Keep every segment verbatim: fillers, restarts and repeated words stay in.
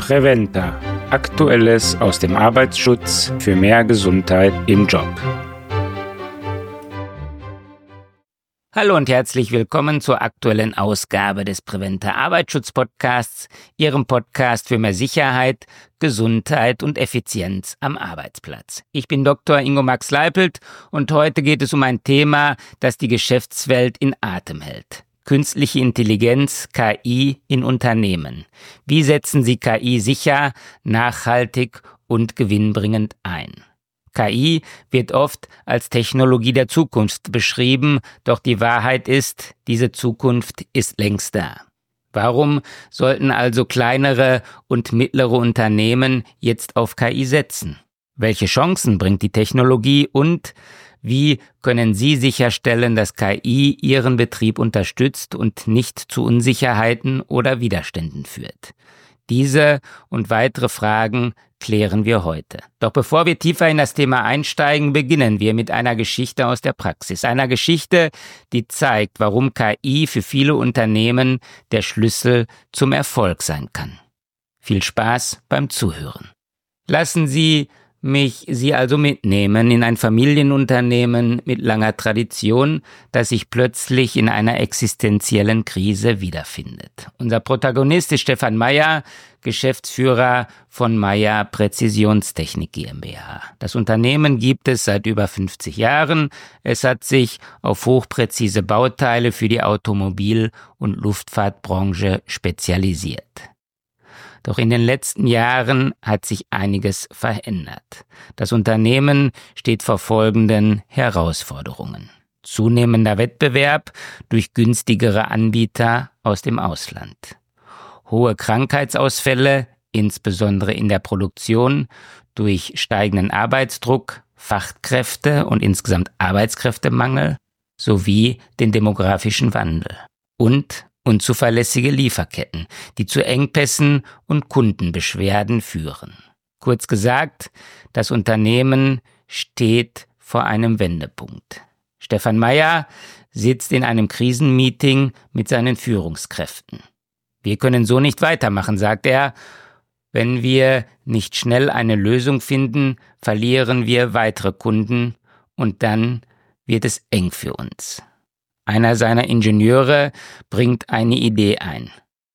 Preventa. Aktuelles aus dem Arbeitsschutz für mehr Gesundheit im Job. Hallo und herzlich willkommen zur aktuellen Ausgabe des Preventa Arbeitsschutz-Podcasts, Ihrem Podcast für mehr Sicherheit, Gesundheit und Effizienz am Arbeitsplatz. Ich bin Doktor Ingo Max Leipelt und heute geht es um ein Thema, das die Geschäftswelt in Atem hält. Künstliche Intelligenz, K I in Unternehmen. Wie setzen Sie K I sicher, nachhaltig und gewinnbringend ein? K I wird oft als Technologie der Zukunft beschrieben, doch die Wahrheit ist, diese Zukunft ist längst da. Warum sollten also kleinere und mittlere Unternehmen jetzt auf K I setzen? Welche Chancen bringt die Technologie und wie können Sie sicherstellen, dass K I Ihren Betrieb unterstützt und nicht zu Unsicherheiten oder Widerständen führt? Diese und weitere Fragen klären wir heute. Doch bevor wir tiefer in das Thema einsteigen, beginnen wir mit einer Geschichte aus der Praxis. Einer Geschichte, die zeigt, warum K I für viele Unternehmen der Schlüssel zum Erfolg sein kann. Viel Spaß beim Zuhören. Lassen Sie mich Sie also mitnehmen in ein Familienunternehmen mit langer Tradition, das sich plötzlich in einer existenziellen Krise wiederfindet. Unser Protagonist ist Stefan Meyer, Geschäftsführer von Meyer Präzisionstechnik GmbH. Das Unternehmen gibt es seit über fünfzig Jahren. Es hat sich auf hochpräzise Bauteile für die Automobil- und Luftfahrtbranche spezialisiert. Doch in den letzten Jahren hat sich einiges verändert. Das Unternehmen steht vor folgenden Herausforderungen. Zunehmender Wettbewerb durch günstigere Anbieter aus dem Ausland. Hohe Krankheitsausfälle, insbesondere in der Produktion, durch steigenden Arbeitsdruck, Fachkräfte und insgesamt Arbeitskräftemangel sowie den demografischen Wandel. Und unzuverlässige Lieferketten, die zu Engpässen und Kundenbeschwerden führen. Kurz gesagt, das Unternehmen steht vor einem Wendepunkt. Stefan Meyer sitzt in einem Krisenmeeting mit seinen Führungskräften. Wir können so nicht weitermachen, sagt er. Wenn wir nicht schnell eine Lösung finden, verlieren wir weitere Kunden und dann wird es eng für uns. Einer seiner Ingenieure bringt eine Idee ein.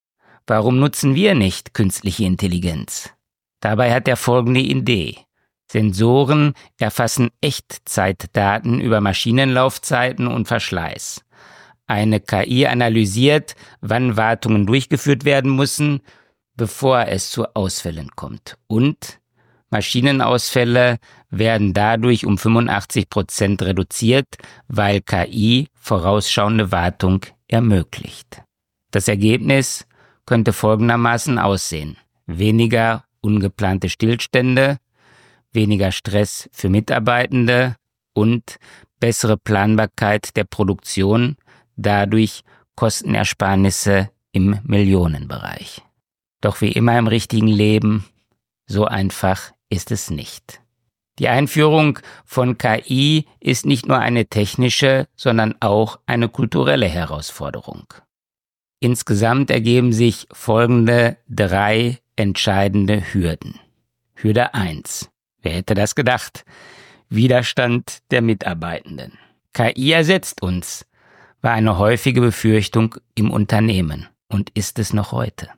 Warum nutzen wir nicht künstliche Intelligenz? Dabei hat er folgende Idee. Sensoren erfassen Echtzeitdaten über Maschinenlaufzeiten und Verschleiß. Eine K I analysiert, wann Wartungen durchgeführt werden müssen, bevor es zu Ausfällen kommt. Und Maschinenausfälle werden dadurch um fünfundachtzig Prozent reduziert, weil K I vorausschauende Wartung ermöglicht. Das Ergebnis könnte folgendermaßen aussehen. Weniger ungeplante Stillstände, weniger Stress für Mitarbeitende und bessere Planbarkeit der Produktion, dadurch Kostenersparnisse im Millionenbereich. Doch wie immer im richtigen Leben, so einfach ist es nicht. Die Einführung von K I ist nicht nur eine technische, sondern auch eine kulturelle Herausforderung. Insgesamt ergeben sich folgende drei entscheidende Hürden. Hürde eins. Wer hätte das gedacht? Widerstand der Mitarbeitenden. K I ersetzt uns, war eine häufige Befürchtung im Unternehmen und ist es noch heute.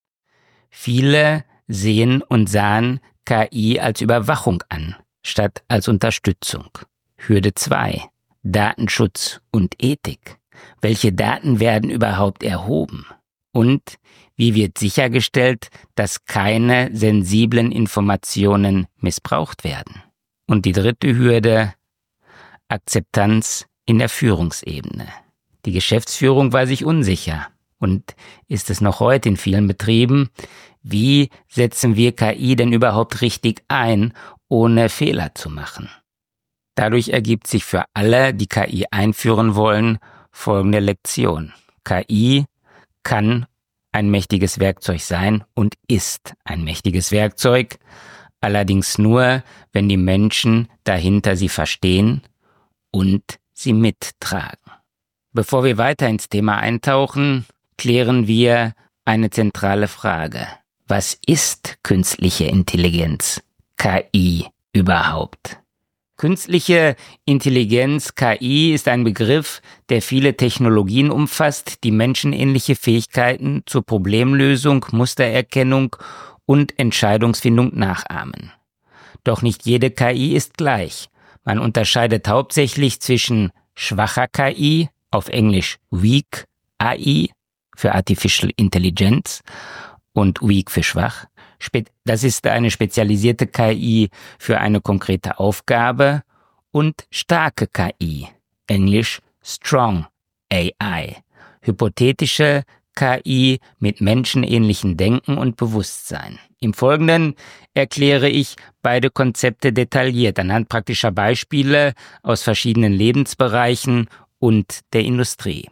Viele sehen und sahen K I als Überwachung an, statt als Unterstützung. Hürde zwei. Datenschutz und Ethik. Welche Daten werden überhaupt erhoben? Und wie wird sichergestellt, dass keine sensiblen Informationen missbraucht werden? Und die dritte Hürde, Akzeptanz in der Führungsebene. Die Geschäftsführung war sich unsicher und ist es noch heute in vielen Betrieben. Wie setzen wir K I denn überhaupt richtig ein, ohne Fehler zu machen? Dadurch ergibt sich für alle, die K I einführen wollen, folgende Lektion. K I kann ein mächtiges Werkzeug sein und ist ein mächtiges Werkzeug, allerdings nur, wenn die Menschen dahinter sie verstehen und sie mittragen. Bevor wir weiter ins Thema eintauchen, klären wir eine zentrale Frage. Was ist künstliche Intelligenz, K I, überhaupt? Künstliche Intelligenz, K I, ist ein Begriff, der viele Technologien umfasst, die menschenähnliche Fähigkeiten zur Problemlösung, Mustererkennung und Entscheidungsfindung nachahmen. Doch nicht jede K I ist gleich. Man unterscheidet hauptsächlich zwischen schwacher K I, auf Englisch Weak A I für Artificial Intelligence und Weak für schwach. Das ist eine spezialisierte K I für eine konkrete Aufgabe, und starke K I, Englisch Strong A I, hypothetische K I mit menschenähnlichem Denken und Bewusstsein. Im Folgenden erkläre ich beide Konzepte detailliert anhand praktischer Beispiele aus verschiedenen Lebensbereichen und der Industrie.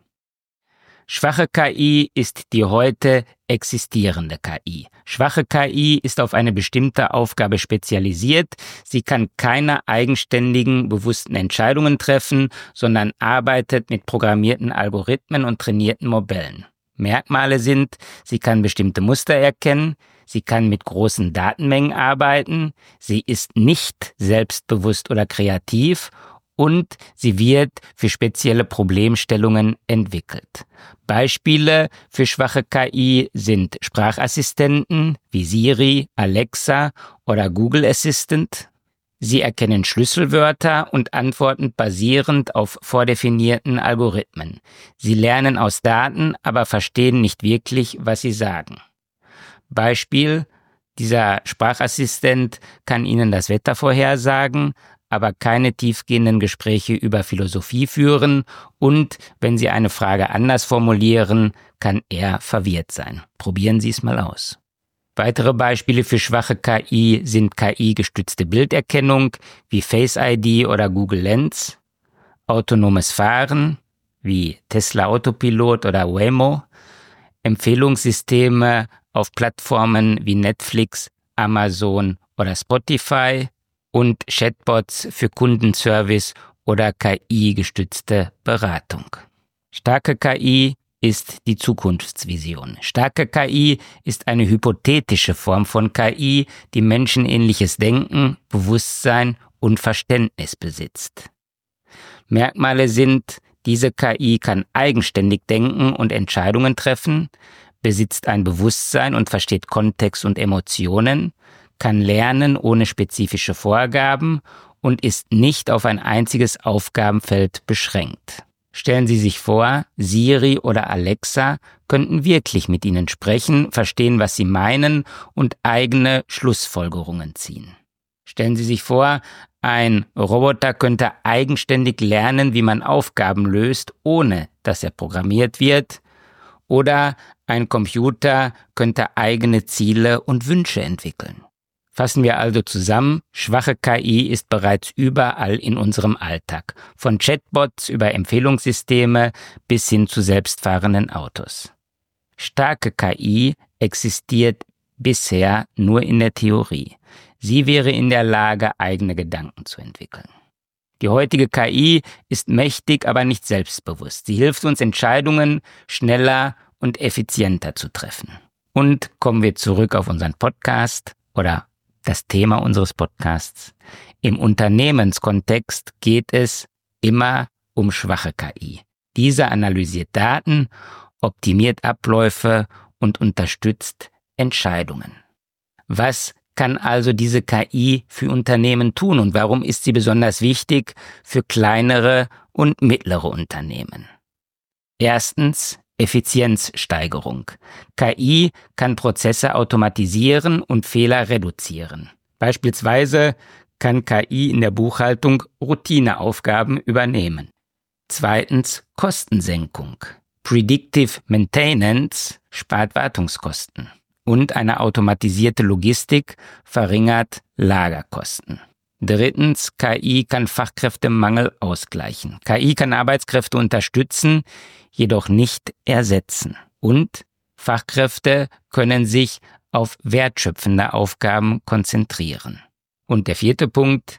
Schwache K I ist die heute existierende K I. Schwache K I ist auf eine bestimmte Aufgabe spezialisiert. Sie kann keine eigenständigen, bewussten Entscheidungen treffen, sondern arbeitet mit programmierten Algorithmen und trainierten Modellen. Merkmale sind: Sie kann bestimmte Muster erkennen, sie kann mit großen Datenmengen arbeiten, sie ist nicht selbstbewusst oder kreativ und sie wird für spezielle Problemstellungen entwickelt. Beispiele für schwache K I sind Sprachassistenten wie Siri, Alexa oder Google Assistant. Sie erkennen Schlüsselwörter und antworten basierend auf vordefinierten Algorithmen. Sie lernen aus Daten, aber verstehen nicht wirklich, was sie sagen. Beispiel: Dieser Sprachassistent kann Ihnen das Wetter vorhersagen, aber keine tiefgehenden Gespräche über Philosophie führen, und wenn Sie eine Frage anders formulieren, kann er verwirrt sein. Probieren Sie es mal aus. Weitere Beispiele für schwache K I sind K I-gestützte Bilderkennung wie Face I D oder Google Lens, autonomes Fahren wie Tesla Autopilot oder Waymo, Empfehlungssysteme auf Plattformen wie Netflix, Amazon oder Spotify und Chatbots für Kundenservice oder K I-gestützte Beratung. Starke K I ist die Zukunftsvision. Starke K I ist eine hypothetische Form von K I, die menschenähnliches Denken, Bewusstsein und Verständnis besitzt. Merkmale sind: Diese K I kann eigenständig denken und Entscheidungen treffen, besitzt ein Bewusstsein und versteht Kontext und Emotionen, kann lernen ohne spezifische Vorgaben und ist nicht auf ein einziges Aufgabenfeld beschränkt. Stellen Sie sich vor, Siri oder Alexa könnten wirklich mit Ihnen sprechen, verstehen, was Sie meinen und eigene Schlussfolgerungen ziehen. Stellen Sie sich vor, ein Roboter könnte eigenständig lernen, wie man Aufgaben löst, ohne dass er programmiert wird. Oder ein Computer könnte eigene Ziele und Wünsche entwickeln. Fassen wir also zusammen: Schwache K I ist bereits überall in unserem Alltag, von Chatbots über Empfehlungssysteme bis hin zu selbstfahrenden Autos. Starke K I existiert bisher nur in der Theorie. Sie wäre in der Lage, eigene Gedanken zu entwickeln. Die heutige K I ist mächtig, aber nicht selbstbewusst. Sie hilft uns, Entscheidungen schneller und effizienter zu treffen. Und kommen wir zurück auf unseren Podcast oder das Thema unseres Podcasts. Im Unternehmenskontext geht es immer um schwache K I. Diese analysiert Daten, optimiert Abläufe und unterstützt Entscheidungen. Was kann also diese K I für Unternehmen tun und warum ist sie besonders wichtig für kleinere und mittlere Unternehmen? Erstens: Effizienzsteigerung. K I kann Prozesse automatisieren und Fehler reduzieren. Beispielsweise kann K I in der Buchhaltung Routineaufgaben übernehmen. Zweitens: Kostensenkung. Predictive Maintenance spart Wartungskosten. Und eine automatisierte Logistik verringert Lagerkosten. Drittens: K I kann Fachkräftemangel ausgleichen. K I kann Arbeitskräfte unterstützen, jedoch nicht ersetzen. Und Fachkräfte können sich auf wertschöpfende Aufgaben konzentrieren. Und der vierte Punkt: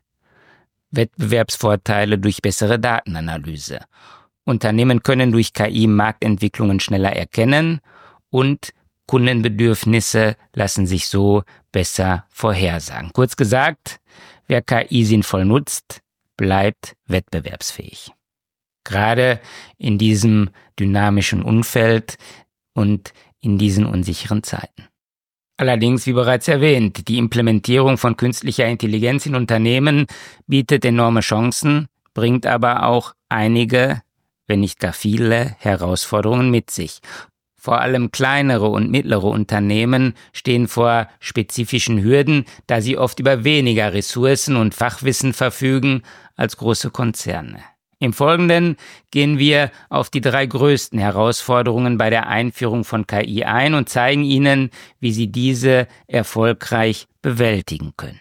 Wettbewerbsvorteile durch bessere Datenanalyse. Unternehmen können durch K I Marktentwicklungen schneller erkennen und Kundenbedürfnisse lassen sich so besser vorhersagen. Kurz gesagt, wer K I sinnvoll nutzt, bleibt wettbewerbsfähig. Gerade in diesem dynamischen Umfeld und in diesen unsicheren Zeiten. Allerdings, wie bereits erwähnt, die Implementierung von künstlicher Intelligenz in Unternehmen bietet enorme Chancen, bringt aber auch einige, wenn nicht gar viele, Herausforderungen mit sich. Vor allem kleinere und mittlere Unternehmen stehen vor spezifischen Hürden, da sie oft über weniger Ressourcen und Fachwissen verfügen als große Konzerne. Im Folgenden gehen wir auf die drei größten Herausforderungen bei der Einführung von K I ein und zeigen Ihnen, wie Sie diese erfolgreich bewältigen können.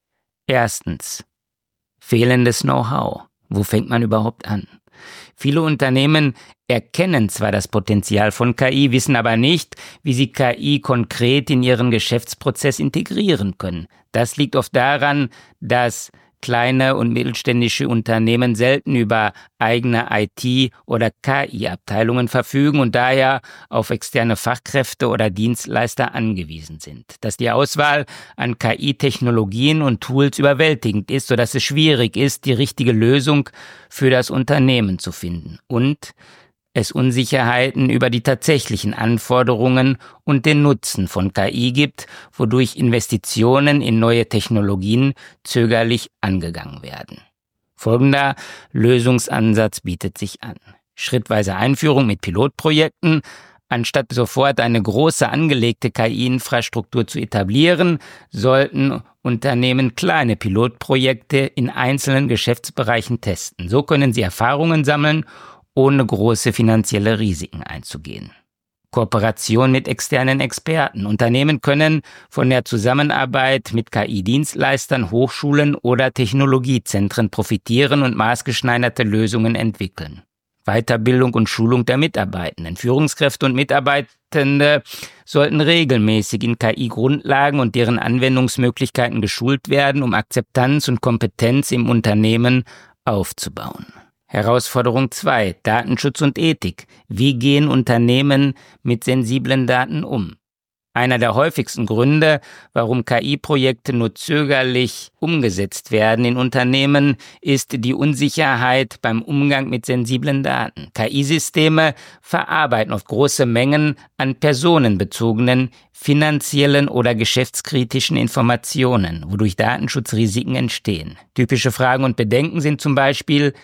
Erstens. Fehlendes Know-how. Wo fängt man überhaupt an? Viele Unternehmen erkennen zwar das Potenzial von K I, wissen aber nicht, wie sie K I konkret in ihren Geschäftsprozess integrieren können. Das liegt oft daran, dass kleine und mittelständische Unternehmen selten über eigene I T- oder K I-Abteilungen verfügen und daher auf externe Fachkräfte oder Dienstleister angewiesen sind. Dass die Auswahl an K I-Technologien und Tools überwältigend ist, sodass es schwierig ist, die richtige Lösung für das Unternehmen zu finden. Und es Unsicherheiten über die tatsächlichen Anforderungen und den Nutzen von K I gibt, wodurch Investitionen in neue Technologien zögerlich angegangen werden. Folgender Lösungsansatz bietet sich an. Schrittweise Einführung mit Pilotprojekten. Anstatt sofort eine große angelegte K I-Infrastruktur zu etablieren, sollten Unternehmen kleine Pilotprojekte in einzelnen Geschäftsbereichen testen. So können sie Erfahrungen sammeln, ohne große finanzielle Risiken einzugehen. Kooperation mit externen Experten. Unternehmen können von der Zusammenarbeit mit K I-Dienstleistern, Hochschulen oder Technologiezentren profitieren und maßgeschneiderte Lösungen entwickeln. Weiterbildung und Schulung der Mitarbeitenden. Führungskräfte und Mitarbeitende sollten regelmäßig in K I-Grundlagen und deren Anwendungsmöglichkeiten geschult werden, um Akzeptanz und Kompetenz im Unternehmen aufzubauen. Herausforderung zwei. Datenschutz und Ethik. Wie gehen Unternehmen mit sensiblen Daten um? Einer der häufigsten Gründe, warum K I-Projekte nur zögerlich umgesetzt werden in Unternehmen, ist die Unsicherheit beim Umgang mit sensiblen Daten. K I-Systeme verarbeiten oft große Mengen an personenbezogenen, finanziellen oder geschäftskritischen Informationen, wodurch Datenschutzrisiken entstehen. Typische Fragen und Bedenken sind zum Beispiel: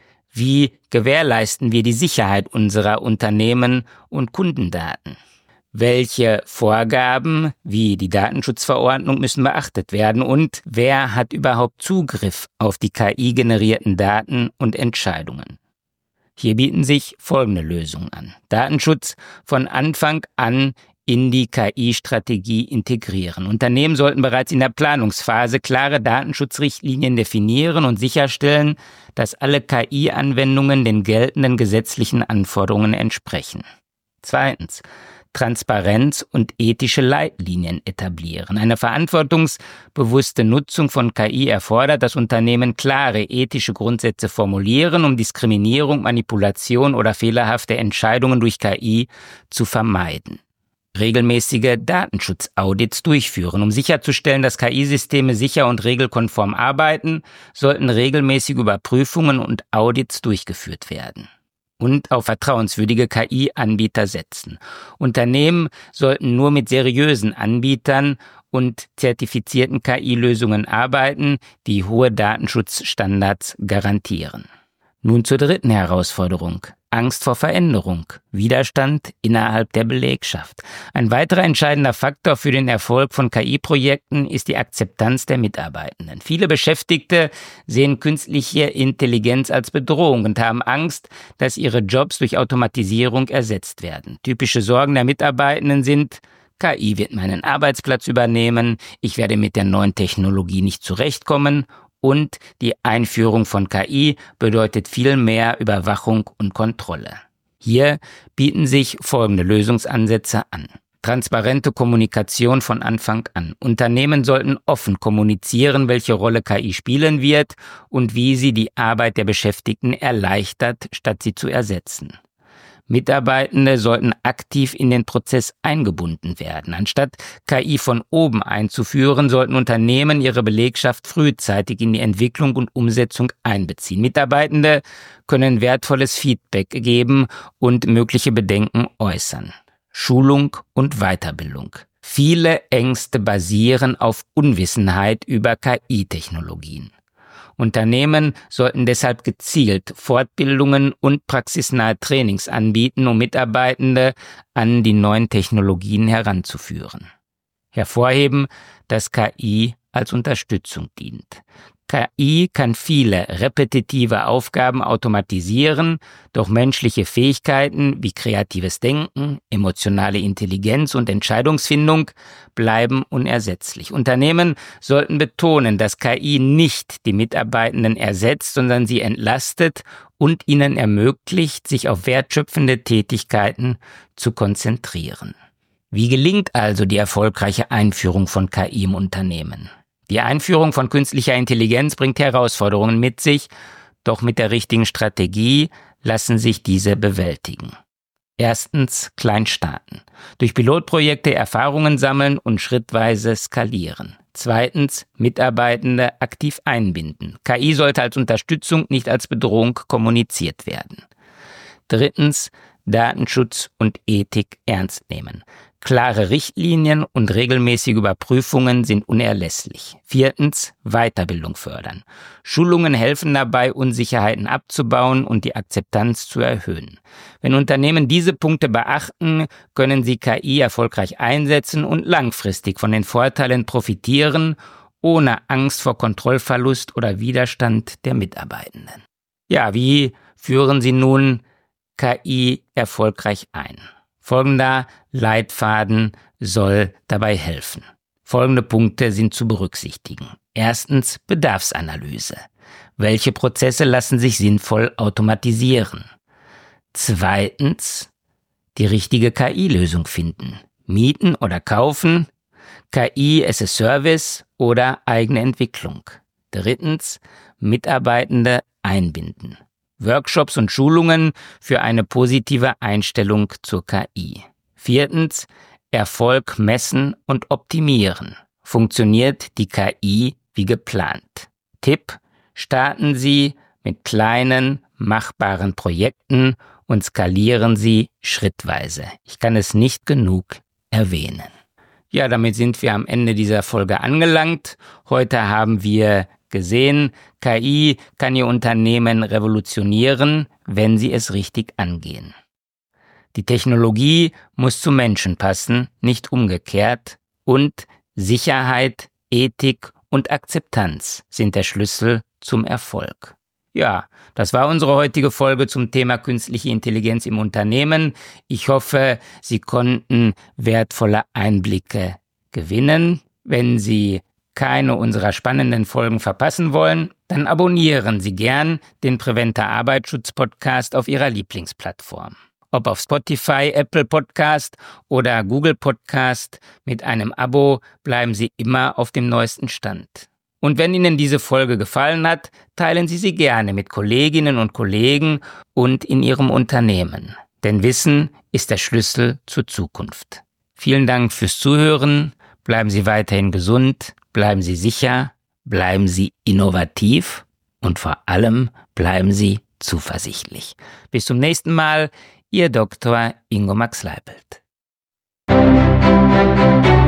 Wie gewährleisten wir die Sicherheit unserer Unternehmen und Kundendaten? Welche Vorgaben, wie die Datenschutzverordnung, müssen beachtet werden? Und wer hat überhaupt Zugriff auf die K I-generierten Daten und Entscheidungen? Hier bieten sich folgende Lösungen an. Datenschutz von Anfang an in die K I-Strategie integrieren. Unternehmen sollten bereits in der Planungsphase klare Datenschutzrichtlinien definieren und sicherstellen, dass alle K I-Anwendungen den geltenden gesetzlichen Anforderungen entsprechen. Zweitens. Transparenz und ethische Leitlinien etablieren. Eine verantwortungsbewusste Nutzung von K I erfordert, dass Unternehmen klare ethische Grundsätze formulieren, um Diskriminierung, Manipulation oder fehlerhafte Entscheidungen durch K I zu vermeiden. Regelmäßige Datenschutzaudits durchführen. Um sicherzustellen, dass K I-Systeme sicher und regelkonform arbeiten, sollten regelmäßige Überprüfungen und Audits durchgeführt werden. Und auf vertrauenswürdige K I-Anbieter setzen. Unternehmen sollten nur mit seriösen Anbietern und zertifizierten K I-Lösungen arbeiten, die hohe Datenschutzstandards garantieren. Nun zur dritten Herausforderung. Angst vor Veränderung, Widerstand innerhalb der Belegschaft. Ein weiterer entscheidender Faktor für den Erfolg von K I-Projekten ist die Akzeptanz der Mitarbeitenden. Viele Beschäftigte sehen künstliche Intelligenz als Bedrohung und haben Angst, dass ihre Jobs durch Automatisierung ersetzt werden. Typische Sorgen der Mitarbeitenden sind: K I wird meinen Arbeitsplatz übernehmen, ich werde mit der neuen Technologie nicht zurechtkommen. Und die Einführung von K I bedeutet viel mehr Überwachung und Kontrolle. Hier bieten sich folgende Lösungsansätze an. Transparente Kommunikation von Anfang an. Unternehmen sollten offen kommunizieren, welche Rolle K I spielen wird und wie sie die Arbeit der Beschäftigten erleichtert, statt sie zu ersetzen. Mitarbeitende sollten aktiv in den Prozess eingebunden werden. Anstatt K I von oben einzuführen, sollten Unternehmen ihre Belegschaft frühzeitig in die Entwicklung und Umsetzung einbeziehen. Mitarbeitende können wertvolles Feedback geben und mögliche Bedenken äußern. Schulung und Weiterbildung. Viele Ängste basieren auf Unwissenheit über K I-Technologien. Unternehmen sollten deshalb gezielt Fortbildungen und praxisnahe Trainings anbieten, um Mitarbeitende an die neuen Technologien heranzuführen. Hervorheben, dass K I als Unterstützung dient. K I kann viele repetitive Aufgaben automatisieren, doch menschliche Fähigkeiten wie kreatives Denken, emotionale Intelligenz und Entscheidungsfindung bleiben unersetzlich. Unternehmen sollten betonen, dass K I nicht die Mitarbeitenden ersetzt, sondern sie entlastet und ihnen ermöglicht, sich auf wertschöpfende Tätigkeiten zu konzentrieren. Wie gelingt also die erfolgreiche Einführung von K I im Unternehmen? Die Einführung von künstlicher Intelligenz bringt Herausforderungen mit sich, doch mit der richtigen Strategie lassen sich diese bewältigen. Erstens, klein starten. Durch Pilotprojekte Erfahrungen sammeln und schrittweise skalieren. Zweitens, Mitarbeitende aktiv einbinden. K I sollte als Unterstützung, nicht als Bedrohung kommuniziert werden. Drittens, Datenschutz und Ethik ernst nehmen. Klare Richtlinien und regelmäßige Überprüfungen sind unerlässlich. Viertens, Weiterbildung fördern. Schulungen helfen dabei, Unsicherheiten abzubauen und die Akzeptanz zu erhöhen. Wenn Unternehmen diese Punkte beachten, können sie K I erfolgreich einsetzen und langfristig von den Vorteilen profitieren, ohne Angst vor Kontrollverlust oder Widerstand der Mitarbeitenden. Ja, wie führen Sie nun K I erfolgreich ein? Folgender Leitfaden soll dabei helfen. Folgende Punkte sind zu berücksichtigen. Erstens, Bedarfsanalyse. Welche Prozesse lassen sich sinnvoll automatisieren? Zweitens, die richtige K I-Lösung finden. Mieten oder kaufen, K I as a Service oder eigene Entwicklung. Drittens, Mitarbeitende einbinden. Workshops und Schulungen für eine positive Einstellung zur K I. Viertens, Erfolg messen und optimieren. Funktioniert die K I wie geplant? Tipp: Starten Sie mit kleinen, machbaren Projekten und skalieren Sie schrittweise. Ich kann es nicht genug erwähnen. Ja, damit sind wir am Ende dieser Folge angelangt. Heute haben wir gesehen, K I kann Ihr Unternehmen revolutionieren, wenn Sie es richtig angehen. Die Technologie muss zu Menschen passen, nicht umgekehrt. Und Sicherheit, Ethik und Akzeptanz sind der Schlüssel zum Erfolg. Ja, das war unsere heutige Folge zum Thema künstliche Intelligenz im Unternehmen. Ich hoffe, Sie konnten wertvolle Einblicke gewinnen. Wenn Sie keine unserer spannenden Folgen verpassen wollen, dann abonnieren Sie gern den Preventer Arbeitsschutz Podcast auf Ihrer Lieblingsplattform. Ob auf Spotify, Apple Podcast oder Google Podcast, mit einem Abo bleiben Sie immer auf dem neuesten Stand. Und wenn Ihnen diese Folge gefallen hat, teilen Sie sie gerne mit Kolleginnen und Kollegen und in Ihrem Unternehmen. Denn Wissen ist der Schlüssel zur Zukunft. Vielen Dank fürs Zuhören. Bleiben Sie weiterhin gesund, bleiben Sie sicher, bleiben Sie innovativ und vor allem bleiben Sie zuversichtlich. Bis zum nächsten Mal, Ihr Doktor Ingo Max Leipelt.